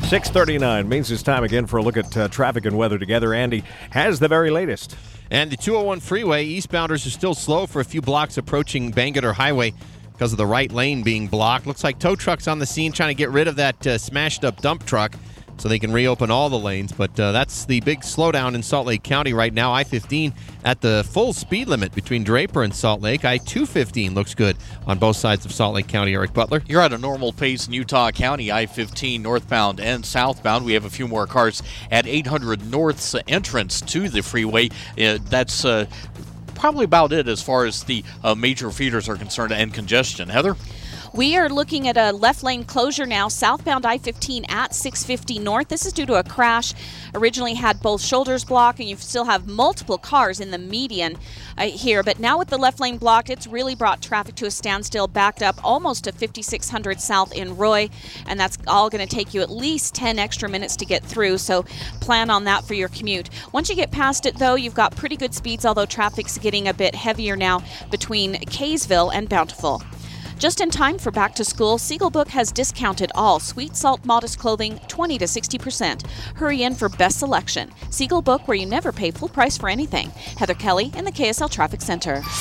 6:39 means it's time again for a look at traffic and weather together. Andy has the very latest. And the 201 freeway, eastbounders are still slow for a few blocks approaching Bangerter Highway because of the right lane being blocked. Looks like tow trucks on the scene trying to get rid of that smashed-up dump truck so they can reopen all the lanes. But that's the big slowdown in Salt Lake County right now. I-15 at the full speed limit between Draper and Salt Lake. I-215 looks good on both sides of Salt Lake County. Eric Butler. You're at a normal pace in Utah County, I-15 northbound and southbound. We have a few more cars at 800 North's entrance to the freeway. That's probably about it as far as the major feeders are concerned and congestion. Heather? We are looking at a left lane closure now, southbound I-15 at 650 North. This is due to a crash. Originally had both shoulders blocked, and you still have multiple cars in the median here. But now with the left lane blocked, it's really brought traffic to a standstill, backed up almost to 5600 South in Roy. And that's all going to take you at least 10 extra minutes to get through. So plan on that for your commute. Once you get past it, though, you've got pretty good speeds, although traffic's getting a bit heavier now between Kaysville and Bountiful. Just in time for back to school, Siegel Book has discounted all Sweet Salt Modest clothing 20 to 60%. Hurry in for best selection. Siegel Book, where you never pay full price for anything. Heather Kelly in the KSL Traffic Center.